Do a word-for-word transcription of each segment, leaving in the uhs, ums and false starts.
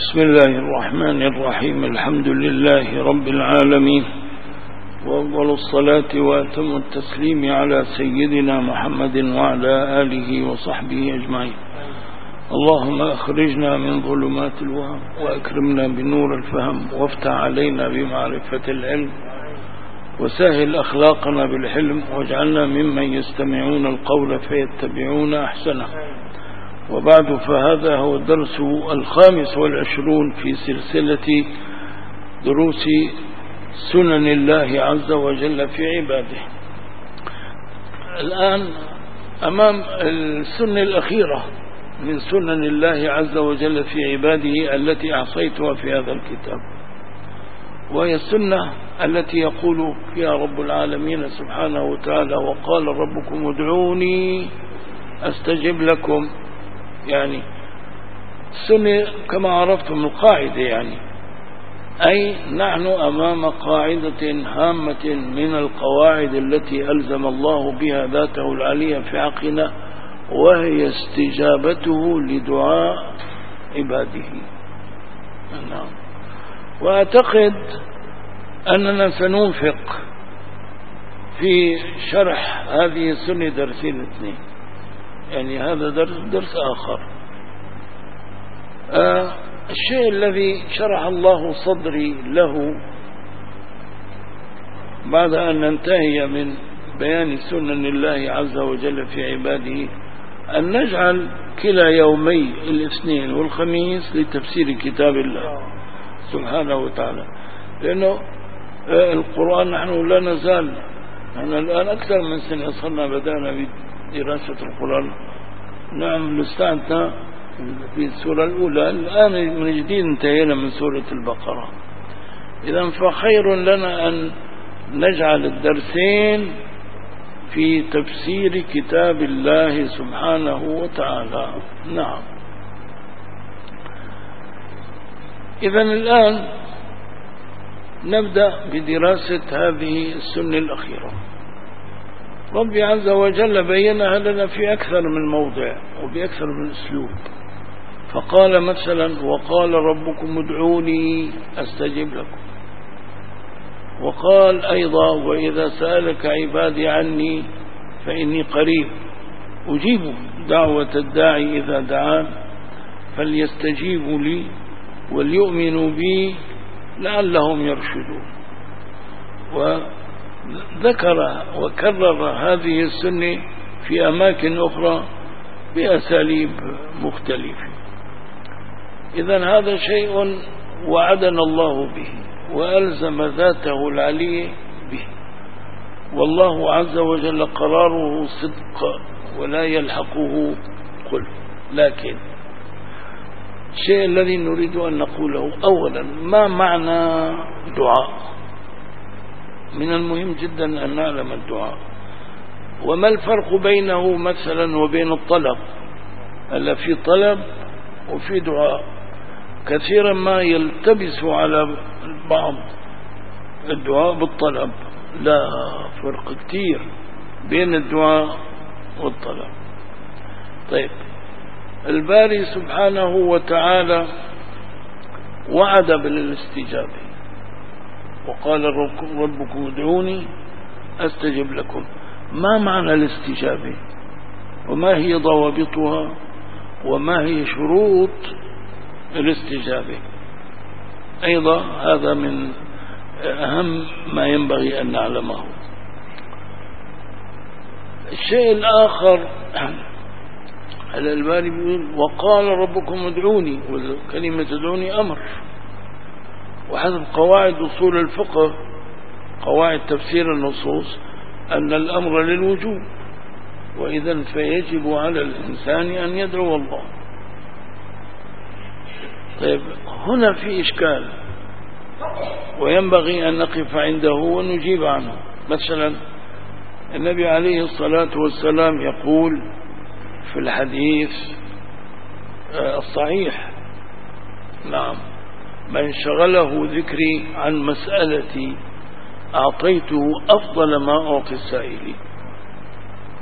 بسم الله الرحمن الرحيم. الحمد لله رب العالمين، وأفضل الصلاة وأتم التسليم على سيدنا محمد وعلى آله وصحبه أجمعين. اللهم أخرجنا من ظلمات الوهم وأكرمنا بنور الفهم، وافتح علينا بمعرفة العلم، وسهل أخلاقنا بالحلم، واجعلنا ممن يستمعون القول فيتبعون أحسنه. وبعد، فهذا هو الدرس الخامس والعشرون في سلسلة دروس سنن الله عز وجل في عباده. الآن أمام السنة الأخيرة من سنن الله عز وجل في عباده التي أعصيتها في هذا الكتاب، وهي السنة التي يقول فيها رب العالمين سبحانه وتعالى: وقال ربكم ادعوني أستجب لكم. يعني السنة كما عرفتم القاعدة، يعني أي نحن أمام قاعدة هامة من القواعد التي ألزم الله بها ذاته العليا في حقنا، وهي استجابته لدعاء عباده. نعم. وأعتقد أننا سننفق في شرح هذه السنة درسين اثنين، يعني هذا درس درس آخر. آه الشيء الذي شرح الله صدري له بعد أن ننتهي من بيان سنن الله عز وجل في عباده أن نجعل كلا يومي الاثنين والخميس لتفسير كتاب الله سبحانه وتعالى، لأنه آه القرآن نحن لا نزال، نحن الآن أكثر من سنة صرنا بدأنا بدراسة القرآن. نعم، لساتنا في السورة الأولى، الآن من جديد انتهينا من سورة البقرة. إذن فخير لنا أن نجعل الدرسين في تفسير كتاب الله سبحانه وتعالى. نعم. إذن الآن نبدأ بدراسة هذه السنة الأخيرة. ربي عز وجل بينها لنا في أكثر من موضع وبأكثر من أسلوب، فقال مثلا: وقال ربكم ادعوني أستجب لكم. وقال أيضا: وإذا سألك عبادي عني فإني قريب أجيب دعوة الداعي إذا دعان فليستجيبوا لي وليؤمنوا بي لعلهم يرشدون. وذكر وكرر هذه السنة في أماكن أخرى بأساليب مختلفة. إذن هذا شيء وعدنا الله به وألزم ذاته العلي به، والله عز وجل قراره صدق ولا يلحقه قل. لكن الشيء الذي نريد أن نقوله أولا: ما معنى دعاء؟ من المهم جدا أن نعلم الدعاء، وما الفرق بينه مثلا وبين الطلب. ألا في طلب وفي دعاء. كثيرا ما يلتبس على البعض الدعاء بالطلب، لا، فرق كتير بين الدعاء والطلب. طيب، الباري سبحانه وتعالى وعد بالاستجابة، وقال ربكم ادعوني أستجب لكم. ما معنى الاستجابة؟ وما هي ضوابطها؟ وما هي شروط الاستجابة؟ أيضا هذا من أهم ما ينبغي أن نعلمه. الشيء الآخر، الألباني بيقول: وقال ربكم ادعوني، وكلمة ادعوني أمر، وحسب قواعد أصول الفقه، قواعد تفسير النصوص، أن الأمر للوجوب، وإذن فيجب على الإنسان أن يدعو الله. طيب، هنا في إشكال وينبغي أن نقف عنده ونجيب عنه. مثلا النبي عليه الصلاة والسلام يقول في الحديث الصحيح: نعم، من شغله ذكري عن مسألتي أعطيته أفضل ما أعطي السائلين.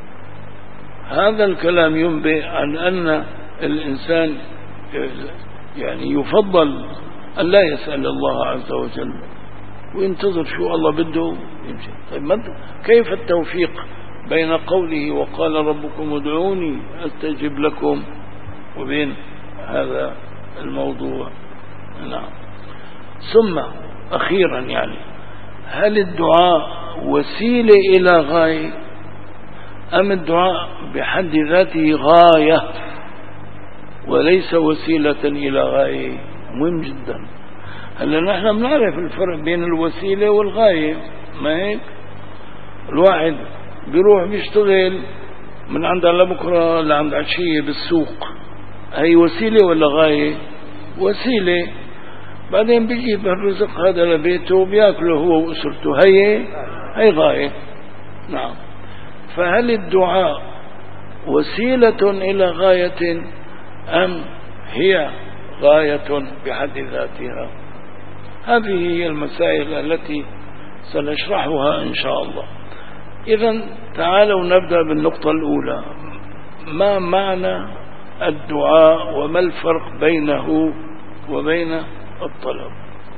هذا الكلام ينبئ عن أن الإنسان يعني يفضل أن لا يسأل الله عز وجل وينتظر شو الله بده يمشي. طيب كيف التوفيق بين قوله وقال ربكم ادعوني أستجب لكم وبين هذا الموضوع؟ نعم. ثم أخيرا يعني هل الدعاء وسيلة إلى غاية أم الدعاء بحد ذاته غاية وليس وسيلة إلى غاية؟ مهم جدا. هلا نحن بنعرف الفرق بين الوسيلة والغاية، ما هيك؟ الواحد بيروح بيشتغل من عند على بكرة لعند عشية بالسوق، هي وسيلة ولا غاية؟ وسيلة. بعدين بيجيب الرزق هذا لبيته وبياكله هو وأسرته، هي هي غاية. نعم. فهل الدعاء وسيلة إلى غاية أم هي غاية بحد ذاتها؟ هذه هي المسائل التي سنشرحها إن شاء الله. إذن تعالوا نبدأ بالنقطة الأولى، ما معنى الدعاء وما الفرق بينه وبين الطلب؟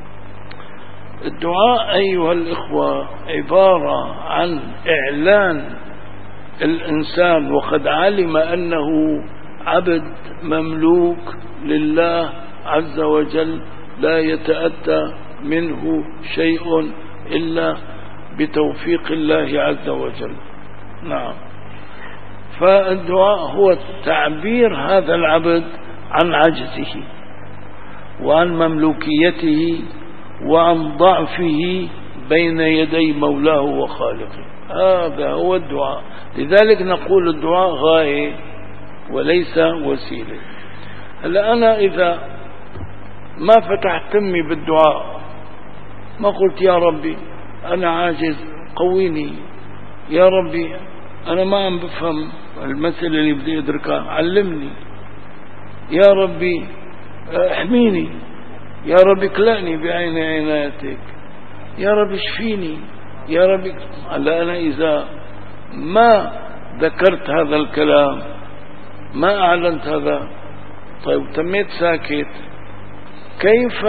الدعاء أيها الإخوة عبارة عن إعلان الإنسان وقد علم أنه عبد مملوك لله عز وجل لا يتأتى منه شيء إلا بتوفيق الله عز وجل. نعم. فالدعاء هو تعبير هذا العبد عن عجزه وعن مملوكيته وعن ضعفه بين يدي مولاه وخالقه. هذا هو الدعاء. لذلك نقول الدعاء غاية وليس وسيلة. هلا أنا إذا ما فتحت تمي بالدعاء، ما قلت يا ربي أنا عاجز قويني، يا ربي أنا ما عم بفهم المسألة اللي بدي أدركها علمني، يا ربي احميني، يا ربي كلأني بعين عنايتك، يا ربي اشفيني، يا ربي. هلا أنا إذا ما ذكرت هذا الكلام، ما أعلنت هذا، طيب تميت ساكت، كيف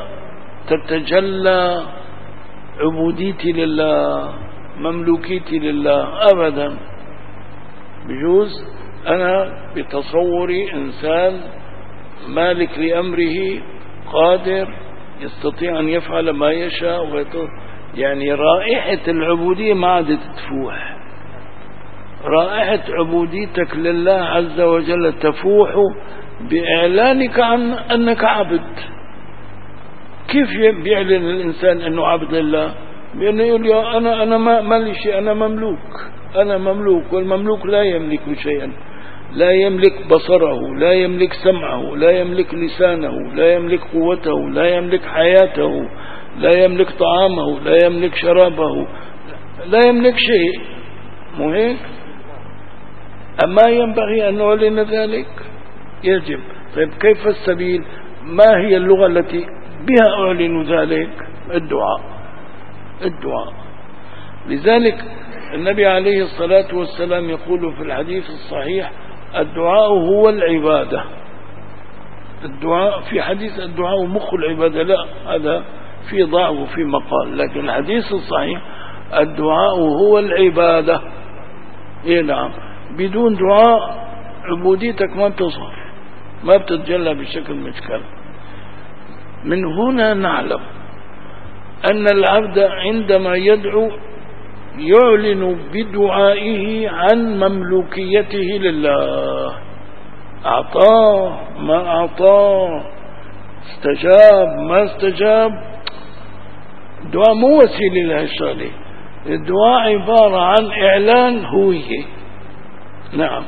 تتجلى عبوديتي لله، مملوكيتي لله؟ أبدا. بجوز أنا بتصوري إنسان مالك لأمره قادر يستطيع أن يفعل ما يشاء، يعني رائحة العبودية ما عادت تفوح، رائحة عبوديتك لله عز وجل تفوح بإعلانك عن أنك عبد. كيف بيعلن الإنسان أنه عبد لله؟ بأنه يقول يا أنا أنا ما مالي شيء، أنا مملوك، أنا مملوك، والمملوك لا يملك شيئا، لا يملك بصره، لا يملك سمعه، لا يملك لسانه، لا يملك قوته، لا يملك حياته، لا يملك طعامه، لا يملك شرابه، لا يملك شيء. مو هيك؟ أما ينبغي أن نعلن ذلك؟ يجب. طيب كيف السبيل؟ ما هي اللغة التي بها أعلن ذلك؟ الدعاء. الدعاء. لذلك النبي عليه الصلاة والسلام يقول في الحديث الصحيح الدعاء هو العبادة. الدعاء في حديث الدعاء مخ العبادة، لا، هذا في ضعف وفي مقال، لكن الحديث الصحيح الدعاء هو العبادة. إيه نعم. بدون دعاء عبوديتك ما بتصف، ما بتتجلى بشكل مشكل. من هنا نعلم أن العبد عندما يدعو يعلن بدعائه عن مملوكيته لله. أعطاه ما أعطاه، استجاب ما استجاب، الدعاء مو وسيلة لهالشغلة. الدعاء عبارة عن إعلان هوية. نعم.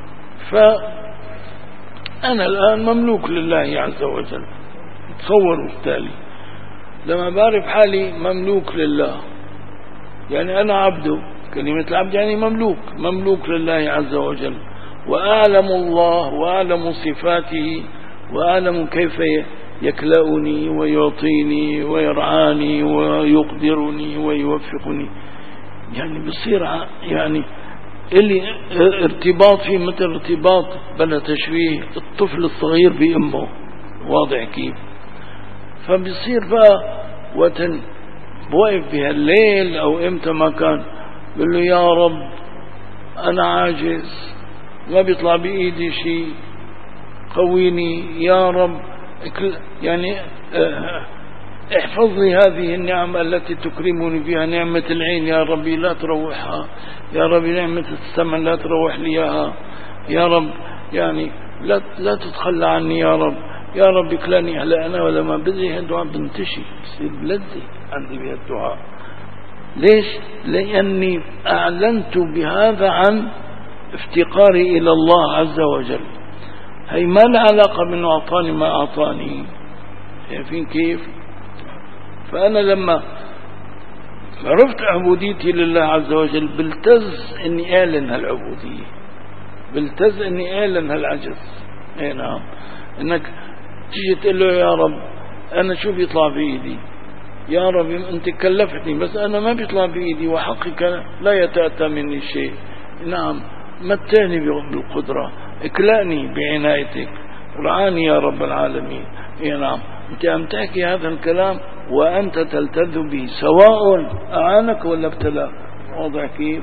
فأنا الآن مملوك لله عز وجل. تصوروا التالي، لما بعرف حالي مملوك لله، يعني أنا عبده، كلمة العبد يعني مملوك، مملوك لله عز وجل، وأعلم الله وأعلم صفاته وأعلم كيف يكلأني ويعطيني ويرعاني ويقدرني ويوفقني. يعني بصير يعني اللي ارتباط فيه مثل ارتباط بلا تشبيه الطفل الصغير بأمه، واضح كيف؟ فبيصير بقى وقت بوقف بهالليل أو إمتى ما كان بقول له يا رب أنا عاجز ما بيطلع بإيدي شيء، قويني يا رب، يعني احفظ لي هذه النعمة التي تكرمني بها، نعمة العين يا ربي لا تروحها، يا ربي نعمة السمع لا تروح لي إياها، يا رب يعني لا لا تتخلى عني يا رب، يا رب كلاني هلا أنا ولا ما بدري. هالدعاء بنتشي بصير بلذي عندي بهالدعاء. ليش؟ لأني أعلنت بهذا عن افتقاري إلى الله عز وجل. هي ما لها علاقة بأنه أعطاني ما أعطاني، شايفين كيف؟ فأنا لما عرفت عبوديتي لله عز وجل بلتز أني أعلن هالعبودية، بلتز أني أعلن هالعجز. اي نعم، أنك تيجي تقول له يا رب أنا شو بيطلع بإيدي، يا رب أنت كلفتني بس أنا ما بيطلع بإيدي وحقك لا يتأتى مني شيء. نعم، متعني بالقدرة، اكلأني بعنايتك، رعاني يا رب العالمين. يا نعم، أنت عم تحكي هذا الكلام وأنت تلتذ به، سواء أعانك ولا ابتلاك. واضح كيف؟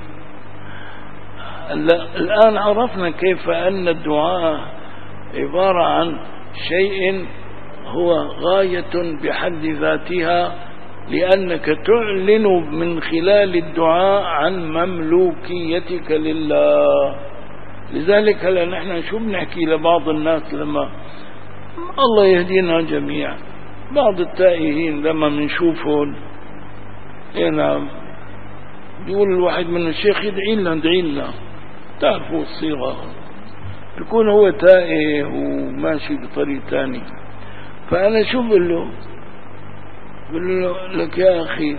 الآن عرفنا كيف أن الدعاء عبارة عن شيء هو غاية بحد ذاتها، لأنك تعلن من خلال الدعاء عن مملوكيتك لله. لذلك هلا نحن شو بنحكي لبعض الناس لما الله يهدينا جميعا، بعض التائهين لما بنشوفهم نعم بيقول الواحد من الشيخ يدعي لنا ادعي لنا، تعرفوا الصيغة، بيكون هو تائه وماشي بطريق ثاني. فأنا شو بقول له؟ بقول له لك يا أخي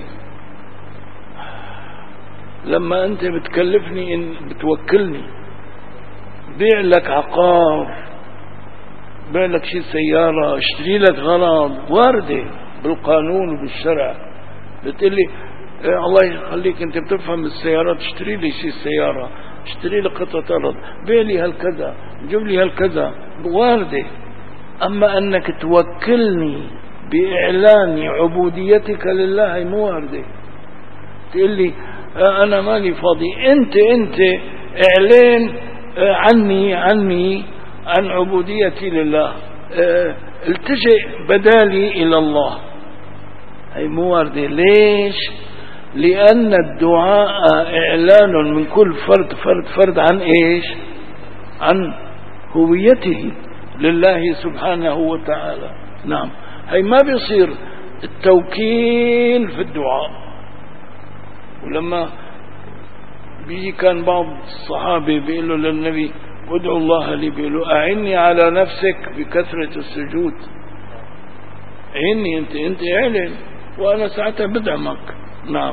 لما أنت بتكلفني إن بتوكلني بيع لك عقار، بيع لك شي سيارة، اشتري لك غرض واردة بالقانون وبالشرع، بتقلي إيه الله يخليك أنت بتفهم السيارات، اشتري لي شي سيارة، اشتري لي قطعة أرض، بيع لي هالكذا، جيب لي هالكذا، واردة. أما أنك توكلني بإعلان عبوديتك لله مو واردة. تقول لي أنا مالي فاضي، أنت أنت إعلان عني عني عن عبوديتي لله، التجئ بدالي إلى الله، هي مو واردة. ليش؟ لأن الدعاء إعلان من كل فرد فرد فرد عن إيش؟ عن هويته لله سبحانه وتعالى. نعم، هي ما بيصير التوكيل في الدعاء. ولما بيجي كان بعض الصحابة بيقولوا للنبي ادعو الله لي، بيقولوا أعني على نفسك بكثرة السجود، أعني أنت أنت اعلن وأنا ساعتها بدعمك. نعم،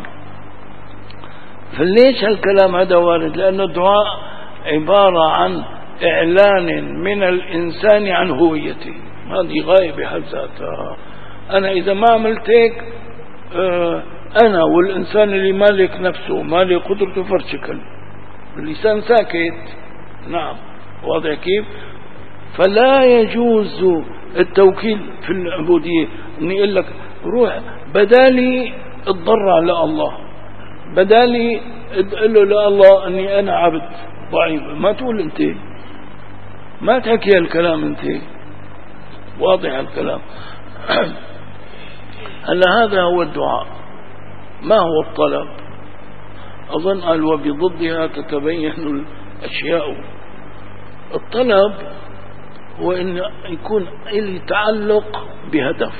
فليش هالكلام هذا وارد؟ لأنه الدعاء عبارة عن إعلان من الإنسان عن هويته، هذه غاية بحد ذاتها. أنا إذا ما عملت هيك أنا والإنسان اللي مالك نفسه مالك قدرته فرشكل، اللسان ساكت. نعم، واضح كيف؟ فلا يجوز التوكيل في العبودية، أني يقول لك روح بدالي اتضرع لله، بدالي ادعي له لله أني أنا عبد ضعيف. ما تقول أنت، ما تحكي الكلام أنت. واضح الكلام؟ هلا هذا هو الدعاء. ما هو الطلب؟ أظن قال وبضدها تتبين الأشياء. الطلب هو أن يكون لي تعلق بهدف،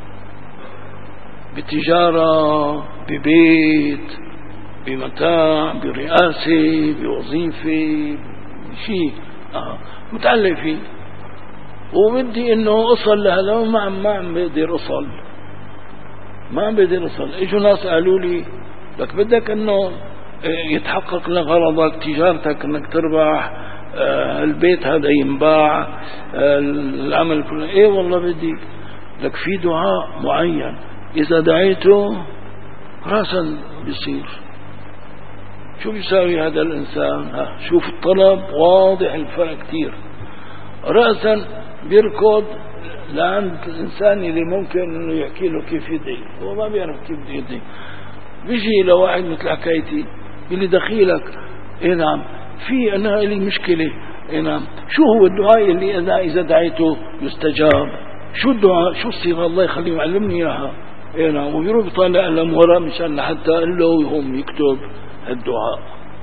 بتجارة، ببيت، بمتاع، برئاسة، بوظيفة، شيء آه. متعلق فيه، وبدي انه اصل لهذا، ما عم ما عم بقدر اصل، ما عم بقدر اصل. اجوا ناس قالوا لي لك بدك انه يتحقق لغرضك، تجارتك انك تربح، آه البيت هذا ينباع، آه العمل الفلاني. ايه والله بدي لك في دعاء معين اذا دعيته راسا بيصير. شو بيساوي هذا الانسان؟ ها شوف الطلب واضح الفرق كتير. رأسا بيركض لعند الإنسان اللي ممكن إنه يحكي له كيف يدعي، هو ما بيعرف كيف يدعي. بيجي لواحد مثل حكايتي بيقول دخيلك إيه نعم في أنا لي مشكلة، إيه نعم شو هو الدعاء اللي أنا إذا دعيته يستجاب؟ شو الدعاء؟ شو الصيغة؟ الله يخليه يعلمني إياها. إيه نعم وبيروح يطالع لهم ورا مشان حتى قال له هم يكتب الدعاء.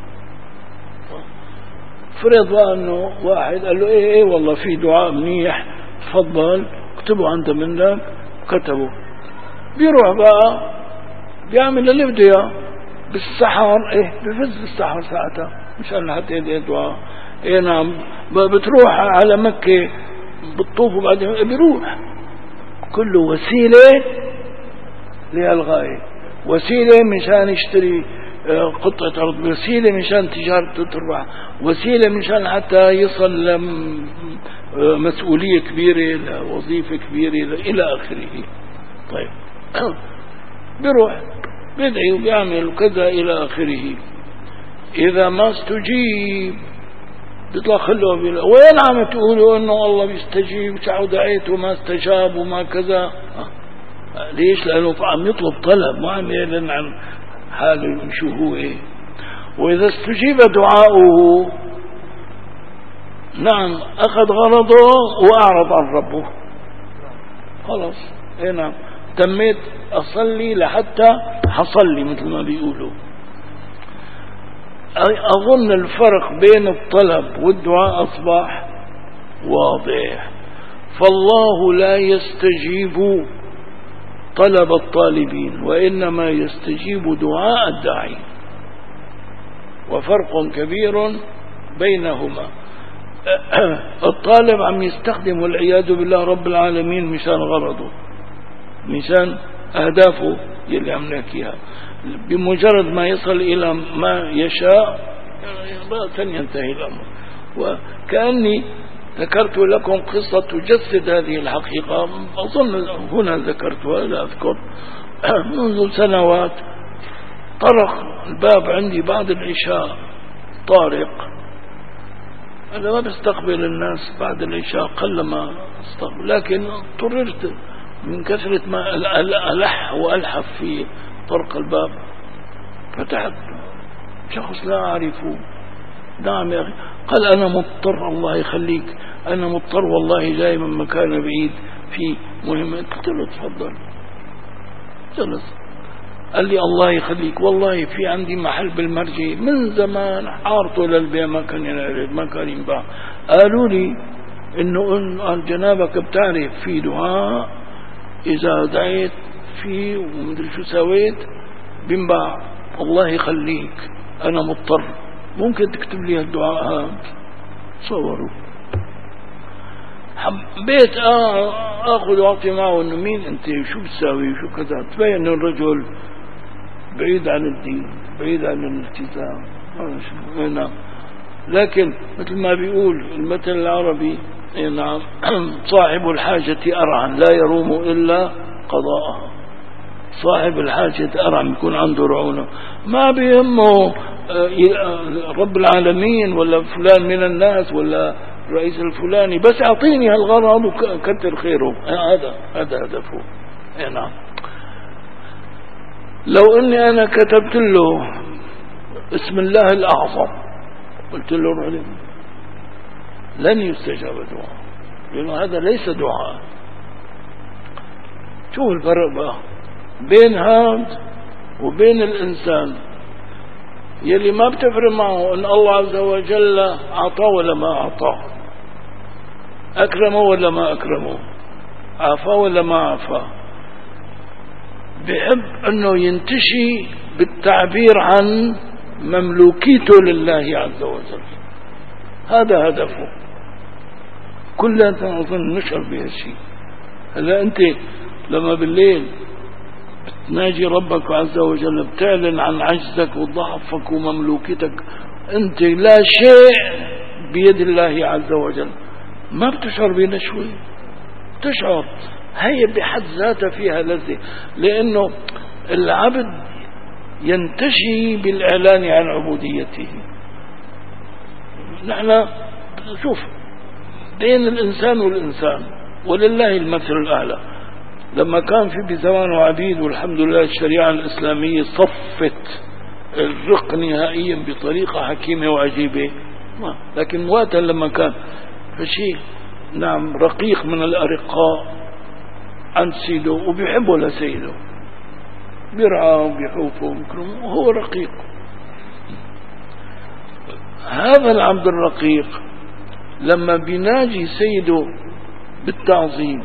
فرض بقى انه واحد قال له ايه ايه والله في دعاء منيح تفضل اكتبه عند منك، كتبه. بيروح بقى بيعمل اللي بده اياه بالسحر، ايه بفز بالسحر ساعتها مشان حتى يدعي الدعاء. ايه نعم بتروح على مكة بتطوف وبعدين بيروح كله وسيلة للغاية، وسيلة مشان يشتري قطعة أرض، وسيلة مشان تجارته تربح، وسيلة مشان حتى يصل لمسؤولية كبيرة لوظيفة كبيرة إلى آخره. طيب بيروح بيدعي وبيعمل كذا إلى آخره. إذا ما استجيب بيطلع خله وين عم تقولوا إنه الله بيستجيب وشعو دعيت وما استجاب وما كذا؟ ليش؟ لأنه عم يطلب طلب ما عم يعلن عن حاله شو هو إيه. وإذا استجيب دعاؤه نعم أخذ غرضه وأعرض عن ربه، خلاص إيه نعم تميت أصلي لحتى حصل لي مثل ما بيقولوا. أظن الفرق بين الطلب والدعاء أصبح واضح. فالله لا يستجيب طلب الطالبين وإنما يستجيب دعاء الداعي، وفرق كبير بينهما. الطالب عم يستخدم والعياذ بالله رب العالمين مشان غرضه، مشان أهدافه يلي عم نحكيها. بمجرد ما يصل إلى ما يشاء رأسا ينتهي الأمر. وكأني ذكرت لكم قصة تجسد هذه الحقيقة، أظن هنا ذكرتها لا أذكر. منذ سنوات طرق الباب عندي بعد العشاء طارق، أنا ما بستقبل الناس بعد العشاء قلما استقبل، لكن اضطررت من كثرة ما ألح وألحف في طرق الباب. فتحت شخص لا أعرفه، نعم يا أخي، قال أنا مضطر الله يخليك، أنا مضطر والله جاي من مكان بعيد في مهمة. قلت له تفضل. جلس قال لي الله يخليك والله في عندي محل بالمرجي من زمان حارته للبيع ما كان ينعرض ما كان ينباع. قالوا لي إنه إن جنابك بتعرف في دعاء إذا دعيت فيه ومدري شو سويت بنباع، الله يخليك أنا مضطر ممكن تكتب لي الدعاء هذا؟ صوروا. حبيت اخذ واعطي معه انه مين انت شو بتساوي شو كذا. تبين انه الرجل بعيد عن الدين بعيد عن الالتزام. نعم لكن مثل ما بيقول المثل العربي نعم صاحب الحاجة أرعن لا يروم إلا قضاءها. صاحب الحاجة أرعن يكون عنده رعونة ما بيهمه رب العالمين ولا فلان من الناس ولا الرئيس الفلاني، بس أعطيني هالغرض وكتر خيره. هذا هذا هدفه. نعم لو اني انا كتبت له اسم الله الاعظم قلت له روح لن يستجاب دعاء، لانه هذا ليس دعاء. شوف الفرق بقى بين هذا وبين الانسان يلي ما بتفرق معه ان الله عز وجل اعطاه ولا ما اعطاه، اكرمه ولا ما اكرمه، عافاه ولا ما عافاه. بحب انه ينتشي بالتعبير عن مملوكيته لله عز وجل. هذا هدفه. كلنا اظن نشعر بهالشيء. هلا انت لما بالليل بتناجي ربك عز وجل بتعلن عن عجزك وضعفك ومملوكتك، انت لا شيء بيد الله عز وجل، ما بتشعر بنشوة. تشعر هي بحد ذاتها فيها لذة، لأنه العبد ينتشي بالإعلان عن عبوديته. نحن شوف بين الإنسان والإنسان ولله المثل الأعلى. لما كان في بزمانه عبيد والحمد لله الشريعة الإسلامية صفت الرق نهائيا بطريقة حكيمة وعجيبة، لكن وقتا لما كان فشيء نعم رقيق من الأرقاء عن سيده وبيحبه لسيده، بيرعاه وبيحوفه وبيكرمه وهو رقيق. هذا العبد الرقيق لما بيناجي سيده بالتعظيم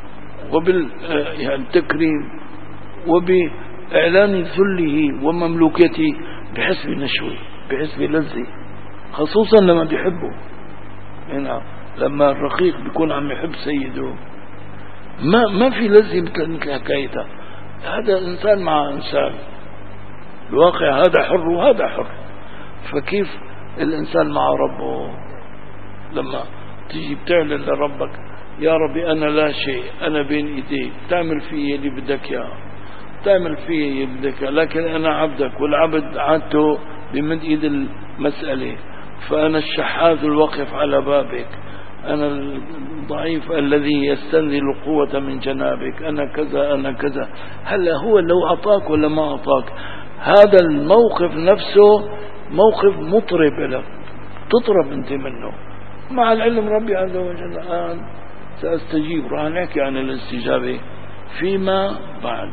وبالتكريم وبإعلان ذله ومملوكته بحس بنشوة، بحس بلذة، خصوصا لما بيحبه. هنا لما الرقيق بيكون عم يحب سيده ما ما في لذة مثل حكايتها. هذا إنسان مع إنسان، الواقع هذا حر وهذا حر، فكيف الإنسان مع ربه لما تيجي بتعلن لربك يا ربي أنا لا شيء، أنا بين إيديك، تعمل فيه اللي بدك إياه، تعمل فيه اللي بدك إياه، لكن أنا عبدك، والعبد عادته بمد إيد المسألة، فأنا الشحاذ الوقف على بابك، أنا الضعيف الذي يستنزل القوة من جنابك، أنا كذا أنا كذا. هلا هو لو أعطاك ولا ما أعطاك، هذا الموقف نفسه موقف مطرب لك، تطرب أنت منه. مع العلم ربي عز وجل الآن سأستجيب، راح نحكي عن الاستجابة فيما بعد.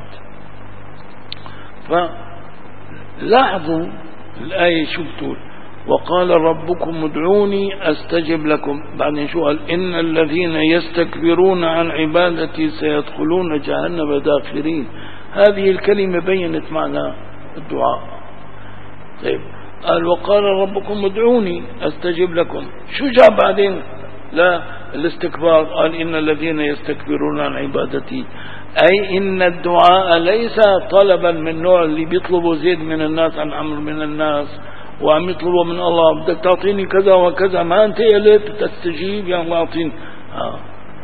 فلاحظوا الآية شو بتقول: وقال ربكم ادعوني أستجب لكم. بعدين شو قال؟ إن الذين يستكبرون عن عبادتي سيدخلون جهنم داخرين. هذه الكلمة بينت معنى الدعاء. طيب قال وقال ربكم ادعوني أستجب لكم، شو جاء بعدين؟ لا الاستكبار، قال إن الذين يستكبرون عن عبادتي، أي إن الدعاء ليس طلبا من نوع اللي بيطلبوا زيد من الناس عن عمر من الناس وعم يطلبوا من الله بدك تعطيني كذا وكذا، ما أنت قلت تستجيب يا الله أعطيني. آه.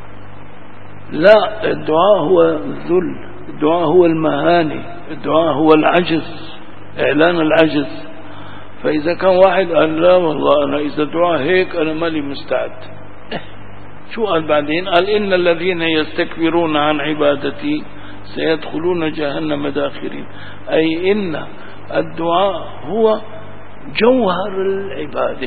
لا، الدعاء هو الذل، الدعاء هو المهانة، الدعاء هو العجز، إعلان العجز. فإذا كان واحد قال لا والله أنا إذا دعاء هيك أنا مالي مستعد، شو قال بعدين؟ قال إن الذين يستكبرون عن عبادتي سيدخلون جهنم داخرين. أي إن الدعاء هو جوهر العبادة،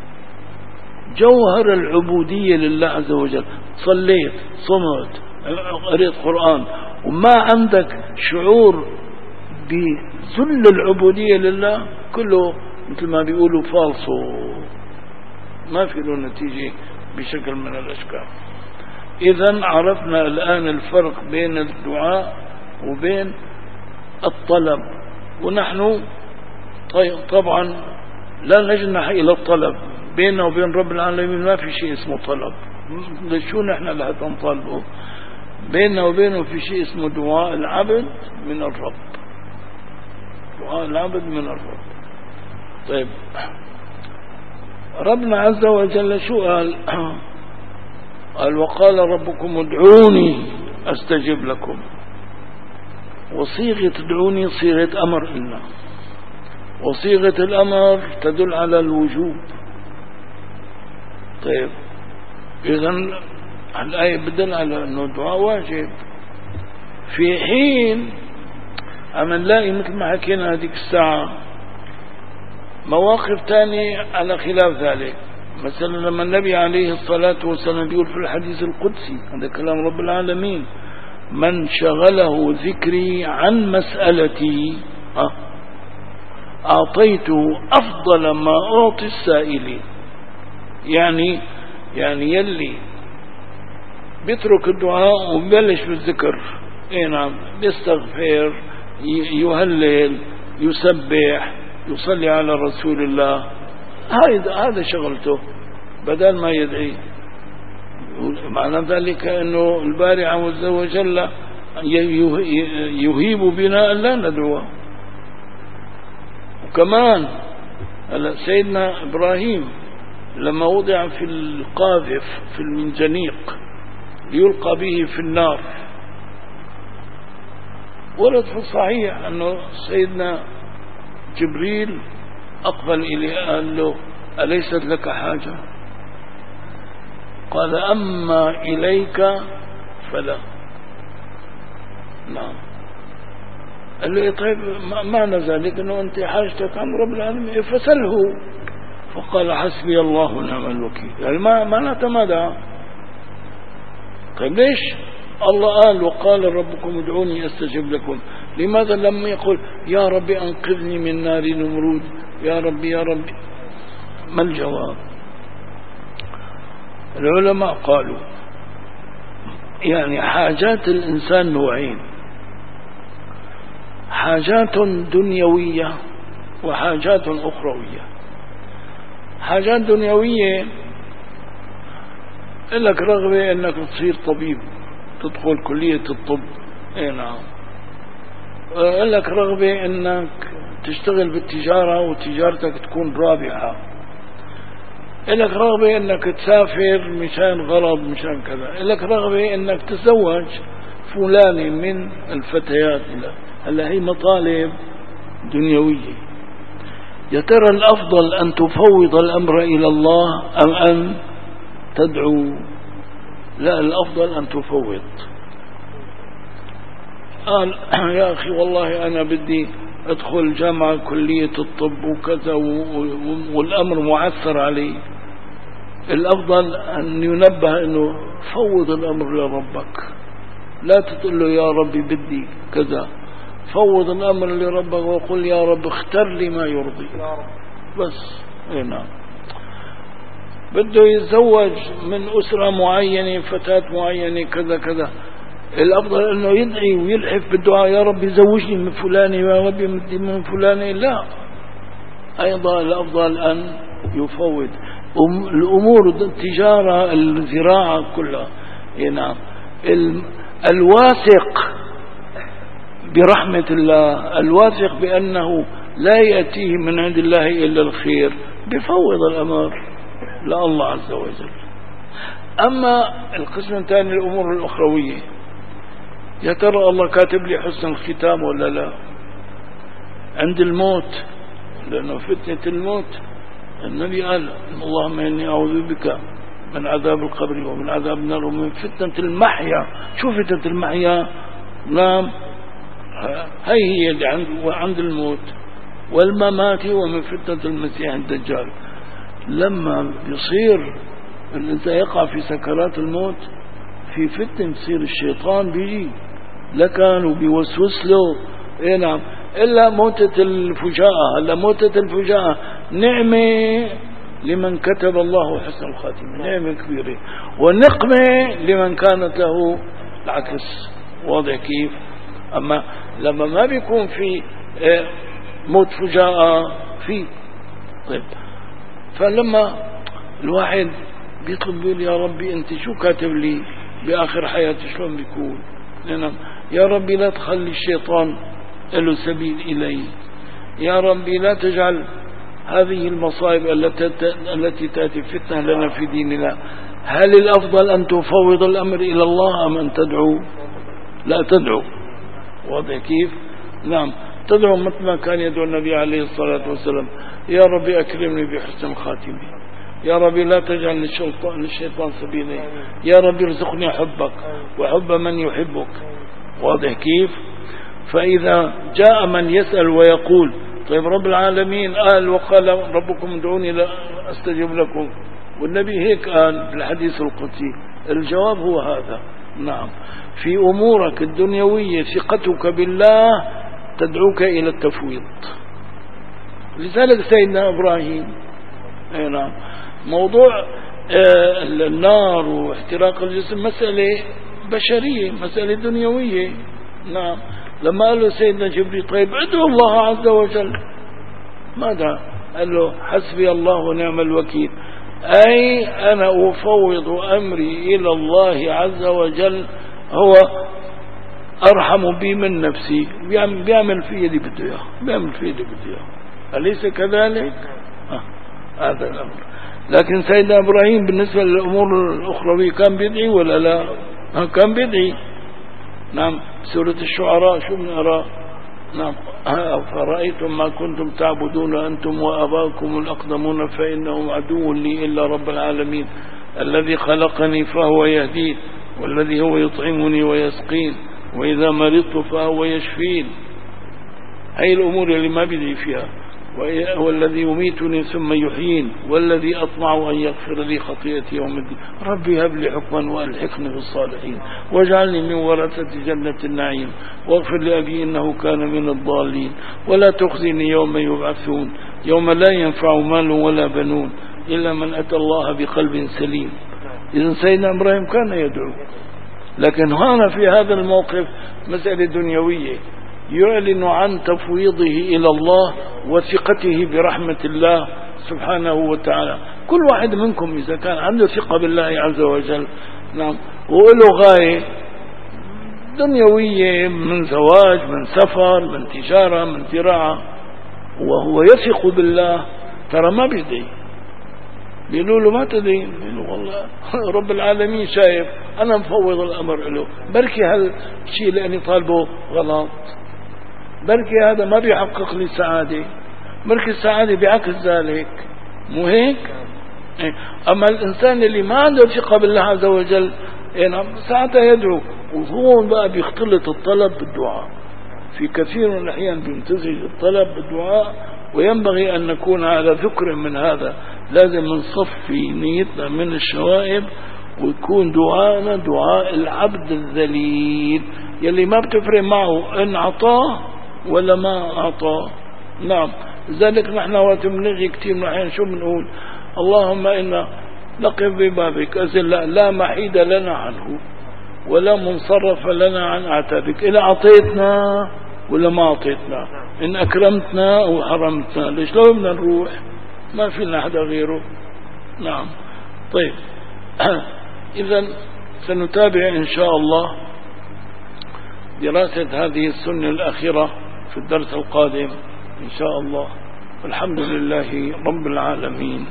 جوهر العبودية لله عز وجل. صليت، صمت، قريت قرآن وما عندك شعور بذل العبودية لله، كله مثل ما بيقولوا فالصو، ما في له نتيجة بشكل من الأشكال. إذن عرفنا الآن الفرق بين الدعاء وبين الطلب. ونحن طبعا لا نجنح إلى الطلب، بيننا وبين رب العالمين ما في شيء اسمه طلب. شو نحن لحتى نطلبه؟ بيننا وبينه في شيء اسمه دعاء العبد من الرب، دعاء العبد من الرب. طيب ربنا عز وجل شو قال؟ قال وقال ربكم ادعوني أستجب لكم. وصيغة ادعوني صيغة أمر إلنا، وصيغة الأمر تدل على الوجوب. طيب إذن الآية بدل على أنه الدعاء واجب، في حين عم نلاقي مثل ما حكينا هذيك الساعة مواقف تانية على خلاف ذلك. مثلا لما النبي عليه الصلاة والسلام بيقول في الحديث القدسي، هذا كلام رب العالمين: من شغله ذكري عن مسألتي أعطيته أفضل ما أعطي السائلين. يعني يعني يلي بيترك الدعاء وبيبلش بالذكر، اي نعم، بيستغفر، يهلل، يسبح، يصلي على رسول الله، هذا هذا شغلته، بدل ما يدعي. معنى ذلك أنه الباري عز وجل يهيب بنا أن لا ندعو. وكمان سيدنا إبراهيم لما وضع في القاذف في المنجنيق ليلقى به في النار، ورد في الصحيح أنه سيدنا جبريل أقبل إليه قال له: أليست لك حاجة؟ قال: أما إليك فلا. نعم. قال له طيب معنى ذلك أنه أنت حاجتك عن رب العالمين فسله. فقال حسبي الله ونعم الوكيل. يعني ما ما نتمادى. طيب ليش الله قال وقال ربكم ادعوني أستجب لكم؟ لماذا لم يقل يا ربي أنقذني من نار نمرود، يا ربي يا ربي؟ ما الجواب؟ العلماء قالوا يعني حاجات الإنسان نوعين: حاجات دنيوية وحاجات أخروية. حاجات دنيوية لك رغبة أنك تصير طبيب، تدخل كلية الطب، اي نعم. لك رغبة أنك تشتغل بالتجارة وتجارتك تكون رابحة. لك رغبة أنك تسافر مشان غرض مشان كذا. لك رغبة أنك تتزوج فلانة من الفتيات. هلا هي مطالب دنيوية. يا ترى الأفضل أن تفوض الأمر إلى الله أم أن تدعو؟ لا، الأفضل أن تفوض. قال يا أخي والله أنا بدي أدخل جامعة كلية الطب وكذا والأمر معثر علي. الأفضل أن ينبه أنه فوض الأمر لربك، لا تقول له يا ربي بدي كذا. فوض الأمر لربك وقل يا رب اختر لي ما يرضي بس. نعم. بده يتزوج من أسرة معينة، فتاة معينة كذا كذا، الأفضل أنه يدعي ويلحف بالدعاء يا رب زوجني من فلانة يا رب من فلانة. لا، أيضا الأفضل أن يفوض الأمور، التجارة، الزراعة كلها. نعم. الواثق برحمة الله، الواثق بأنه لا يأتيه من عند الله إلا الخير، بفوض الأمر لله عز وجل. أما القسم الثاني الأمور الأخروية، يا ترى الله كاتب لي حسن الختام ولا لا عند الموت؟ لأنه فتنة الموت النبي قال اللهم إني أعوذ بك من عذاب القبر ومن عذاب النار ومن فتنة المحيا. شو فتنة المحيا؟ نعم، هي هي اللي عند, عند الموت والممات ومن فتنة المسيح الدجال. لما يصير الإنسان يقع في سكرات الموت في فتنة، يصير الشيطان بيجي لكان وبيوسوس له. اي نعم. إلا موتة الفجاءة. هلا موتة الفجاءة نعمة لمن كتب الله حسن الخاتمة، نعمة كبيرة، ونقمة لمن كانت له العكس. واضح كيف؟ أما لما ما بيكون في موت فجاءة في طيب، فلما الواحد بيطلب بيقول يا ربي أنت شو كاتب لي بآخر حياتي، شلون بيكون؟ نعم. يا ربي لا تخلي الشيطان له سبيل إلي، يا ربي لا تجعل هذه المصائب التي تأتي فتنة لنا في ديننا. هل الأفضل أن تفوض الأمر إلى الله أم أن تدعو؟ لا، تدعو. واضح كيف؟ نعم، تدعو مثل ما كان يدعو النبي عليه الصلاة والسلام: يا ربي أكرمني بحسن خاتمي، يا ربي لا تجعل للشيطان, للشيطان سبيلي، يا ربي ارزقني حبك وحب من يحبك. واضح كيف؟ فإذا جاء من يسأل ويقول طيب رب العالمين قال وقال ربكم ادعوني لا أستجب لكم، والنبي هيك قال في الحديث القدسي، الجواب هو هذا. نعم. في أمورك الدنيوية ثقتك بالله تدعوك إلى التفويض. لذلك سيدنا إبراهيم أي نعم موضوع آه النار واحتراق الجسم مسألة بشرية، مسألة دنيوية. نعم. لما قال له سيدنا جبريل طيب ادعو الله عز وجل، ماذا قال له؟ حسبي الله ونعم الوكيل، أي أنا أفوض أمري إلى الله عز وجل، هو أرحم بي من نفسي، بيعمل في يدي بده إياه، بيعمل في يدي بده إياه، أليس كذلك؟ آه. هذا الأمر. لكن سيدنا إبراهيم بالنسبة للأمور الأخروية كان بيدعي ولا لا؟ آه كان بيدعي. نعم. سورة الشعراء شو بنقرأ؟ نعم. فرأيتم ما كنتم تعبدون أنتم وأباكم الأقدمون فإنهم عدو لي إلا رب العالمين الذي خلقني فهو يهدين والذي هو يطعمني ويسقين، وإذا مرضت فهو يشفين. هاي الأمور اللي ما بدي فيها. هو الذي يميتني ثم يحيين، والذي أطمع أن يغفر لي خطيئتي يوم الدين. ربي هب لي حكما وألحقني بالصالحين، واجعلني من ورثة جنة النعيم، واغفر لأبي إنه كان من الضالين، ولا تخزني يوم يبعثون، يوم لا ينفع مال ولا بنون إلا من أتى الله بقلب سليم. إذن سيدنا إبراهيم كان يدعو، لكن هنا في هذا الموقف مسألة دنيوية، يعلن عن تفويضه إلى الله وثقته برحمة الله سبحانه وتعالى. كل واحد منكم إذا كان عنده ثقة بالله عز وجل، نعم، وله غاية دنيوية من زواج، من سفر، من تجارة، من زراعة، وهو يثق بالله، ترى ما بيدي بيقولوا له ما تدين، بيقولوا والله رب العالمين شايف، أنا مفوض الأمر له، بركي هالشيء اللي أنا طالبه غلط، بركي هذا ما بيحقق لي سعادة، بركي السعادة بعكس ذلك، مو هيك؟ أما الإنسان اللي ما عنده ثقة بالله عز وجل يعني ساعتها يدعو، وهون بقى بيختلط الطلب بالدعاء. في كثير من الأحيان بيمتزج الطلب بالدعاء، وينبغي أن نكون على ذكر من هذا. لازم نصفي نيتنا من الشوائب، ويكون دعاءنا دعاء العبد الذليل يلي ما بتفرق معه إن أعطاه ولا ما أعطاه. نعم، لذلك نحن وقت بنجي كثير من الأحيان شو بنقول؟ اللهم إنا نقف ببابك أزل لا محيد لنا عنه ولا منصرف لنا عن أعتابك، إلا أعطيتنا ولا ما أعطيتنا، إن أكرمتنا أو حرمتنا، ليش لو بدنا نروح ما فينا حدا غيره. نعم، طيب إذا سنتابع إن شاء الله دراسة هذه السنة الأخيرة في الدرس القادم إن شاء الله. الحمد لله رب العالمين.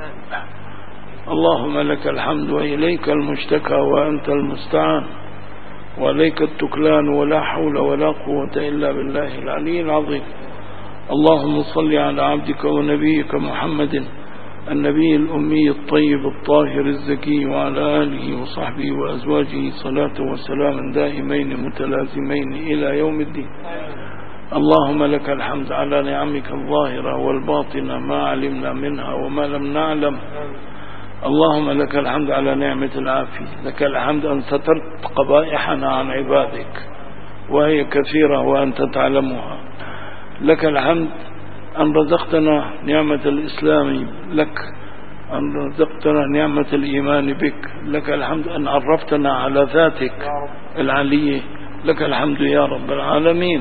اللهم لك الحمد وإليك المشتكى وأنت المستعان، وإليك التكلان، ولا حول ولا قوة إلا بالله العلي العظيم. اللهم صل على عبدك ونبيك محمد النبي الأمي الطيب الطاهر الزكي، وعلى آله وصحبه وأزواجه صلاة وسلام دائمين متلازمين إلى يوم الدين. اللهم لك الحمد على نعمك الظاهرة والباطنة، ما علمنا منها وما لم نعلم. اللهم لك الحمد على نعمة العافية، لك الحمد أن سترت قبائحنا عن عبادك وهي كثيرة وأنت تعلمها. لك الحمد أن رزقتنا نعمة الإسلام، لك أن رزقتنا نعمة الإيمان بك، لك الحمد أن عرفتنا على ذاتك العلية، لك الحمد يا رب العالمين.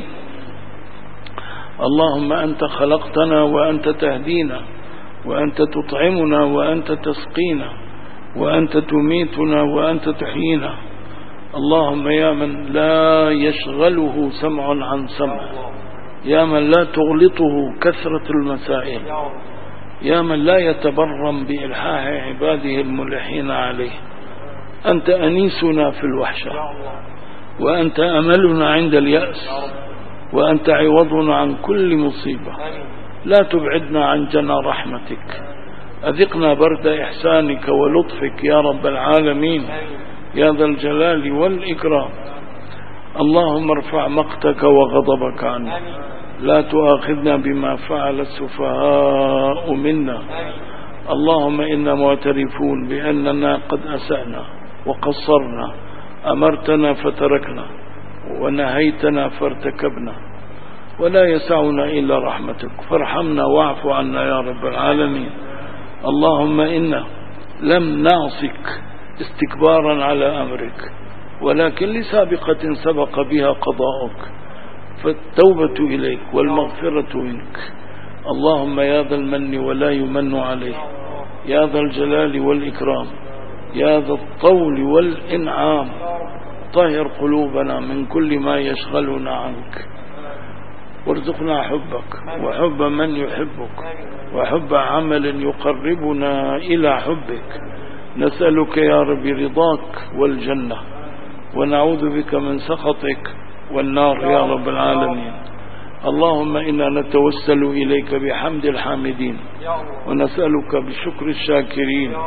اللهم أنت خلقتنا وأنت تهدينا، وأنت تطعمنا وأنت تسقينا، وأنت تميتنا وأنت تحيينا. اللهم يا من لا يشغله سمع عن سمع، يا من لا تغلطه كثرة المسائل، يا من لا يتبرم بإلحاح عباده الملحين عليه. أنت أنيسنا في الوحشة، وأنت أملنا عند اليأس، وأنت عوضنا عن كل مصيبة. لا تبعدنا عن جنى رحمتك، أذقنا برد إحسانك ولطفك يا رب العالمين يا ذا الجلال والإكرام. اللهم ارفع مقتك وغضبك عنا، لا تؤاخذنا بما فعل السفهاء منا. اللهم إنا معترفون بأننا قد أسأنا وقصرنا، أمرتنا فتركنا ونهيتنا فارتكبنا، ولا يسعنا إلا رحمتك، فارحمنا واعف عنا يا رب العالمين. اللهم إنا لم نعصك استكبارا على أمرك، ولكن لسابقة سبق بها قضاؤك، فالتوبة إليك والمغفرة منك. اللهم يا ذا المن ولا يمن عليه، يا ذا الجلال والإكرام، يا ذا الطول والإنعام، طهر قلوبنا من كل ما يشغلنا عنك، وارزقنا حبك وحب من يحبك، وحب عمل يقربنا إلى حبك. نسألك يا رب رضاك والجنة، ونعوذ بك من سخطك والنار يا رب العالمين. اللهم إنا نتوسل إليك بحمد الحامدين، ونسألك بشكر الشاكرين،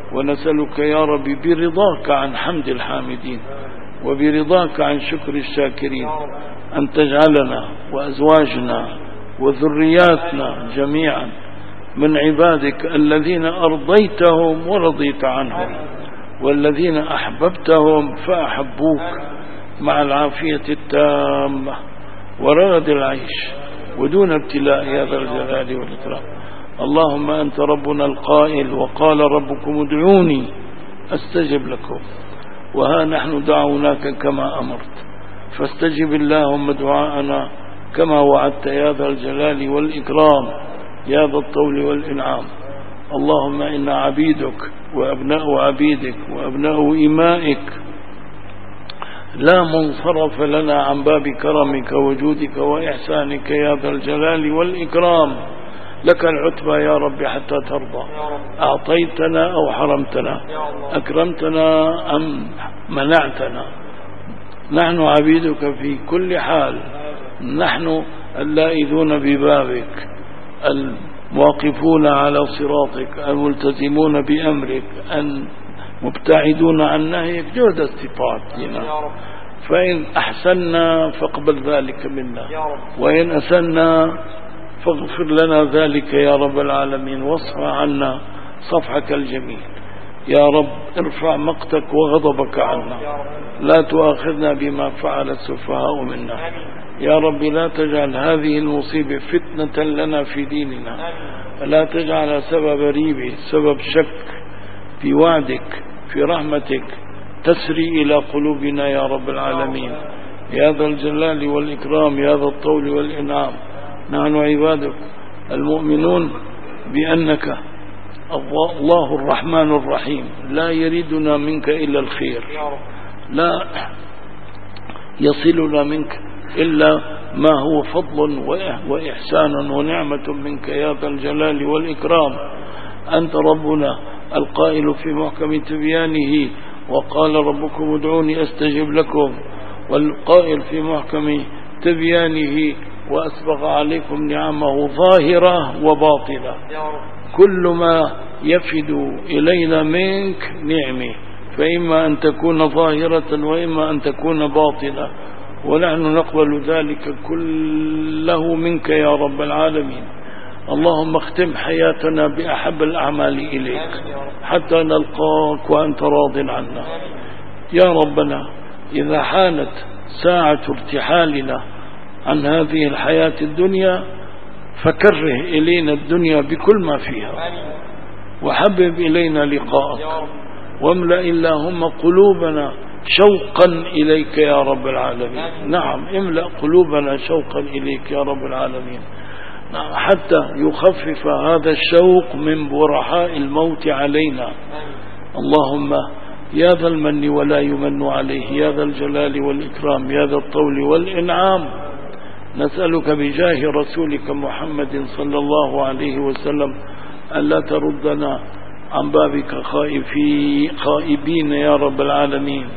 ونسألك يا رب برضاك عن حمد الحامدين وبرضاك عن شكر الشاكرين أن تجعلنا وأزواجنا وذرياتنا جميعا من عبادك الذين أرضيتهم ورضيت عنهم، والذين أحببتهم فأحبوك مع العافية التامة ورغد العيش ودون ابتلاء يا ذا الجلال والإكرام. اللهم أنت ربنا القائل وقال ربكم ادعوني أستجب لكم، وها نحن دعوناك كما أمرت، فاستجب اللهم دعاءنا كما وعدت يا ذا الجلال والإكرام يا ذا الطول والإنعام. اللهم إنا عبيدك وأبناء عبيدك وأبناء إمائك، لا منصرف لنا عن باب كرمك وجودك وإحسانك يا ذا الجلال والإكرام. لك العتبى يا رب حتى ترضى، أعطيتنا أو حرمتنا، أكرمتنا أم منعتنا، نحن عبيدك في كل حال، نحن اللائذون ببابك المواقفون على صراطك الملتزمون بأمرك المبتعدون عن نهيك جهد استطاعتنا، فإن أحسننا فاقبل ذلك منا، وإن أسنا فاغفر لنا ذلك يا رب العالمين، واصفح عنا صفحك الجميل يا رب. ارفع مقتك وغضبك عنا، لا تؤاخذنا بما فعل السفهاء منا يا رب. لا تجعل هذه المصيبة فتنة لنا في ديننا، لا تجعل سبب ريبة سبب شك في وعدك في رحمتك تسري إلى قلوبنا يا رب العالمين يا ذا الجلال والإكرام يا ذا الطول والإنعام. نحن عبادك المؤمنون بأنك الله الرحمن الرحيم، لا يريدنا منك إلا الخير، لا يصلنا منك إلا ما هو فضل وإحسان ونعمة منك يا ذا الجلال والإكرام. أنت ربنا القائل في محكم تبيانه وقال ربكم ادعوني أستجب لكم، والقائل في محكم تبيانه وأسبغ عليكم نعمه ظاهرة وباطنة، كل ما يفد إلينا منك نعمه، فإما أن تكون ظاهرة وإما أن تكون باطنة، ونحن نقبل ذلك كله منك يا رب العالمين. اللهم اختم حياتنا بأحب الأعمال إليك حتى نلقاك وأنت راض عنا يا ربنا. إذا حانت ساعة ارتحالنا عن هذه الحياة الدنيا فكره إلينا الدنيا بكل ما فيها، وحبب إلينا لقاءك، واملأ اللهم قلوبنا شوقا إليك يا رب العالمين. نعم، املأ قلوبنا شوقا إليك يا رب العالمين، نعم، حتى يخفف هذا الشوق من برحاء الموت علينا. اللهم يا ذا المن ولا يمن عليه يا ذا الجلال والإكرام يا ذا الطول والإنعام، نسألك بجاه رسولك محمد صلى الله عليه وسلم ألا تردنا عن بابك خائفين خائبين يا رب العالمين.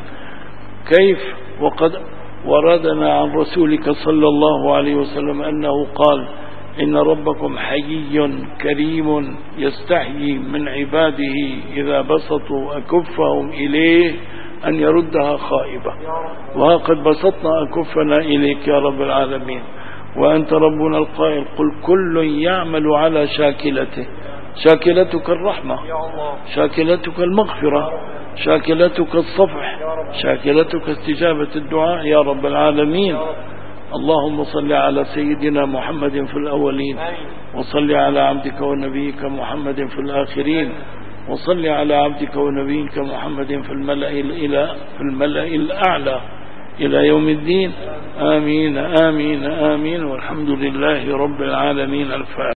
كيف وقد وردنا عن رسولك صلى الله عليه وسلم أنه قال إن ربكم حيي كريم يستحيي من عباده إذا بسطوا أكفهم إليه أن يردها خائبة، وقد بسطنا أكفنا إليك يا رب العالمين، وأنت ربنا القائل قل كل يعمل على شاكلته، شاكلتك الرحمة، شاكلتك المغفرة، شاكلتك الصفح، شاكلتك استجابة الدعاء يا رب العالمين. اللهم صل على سيدنا محمد في الأولين، وصل على عبدك ونبيك محمد في الآخرين، وصل على عبدك ونبيك محمد في الملأ الإلى في الملأ الأعلى إلى يوم الدين. آمين آمين آمين، والحمد لله رب العالمين. الفاتحة.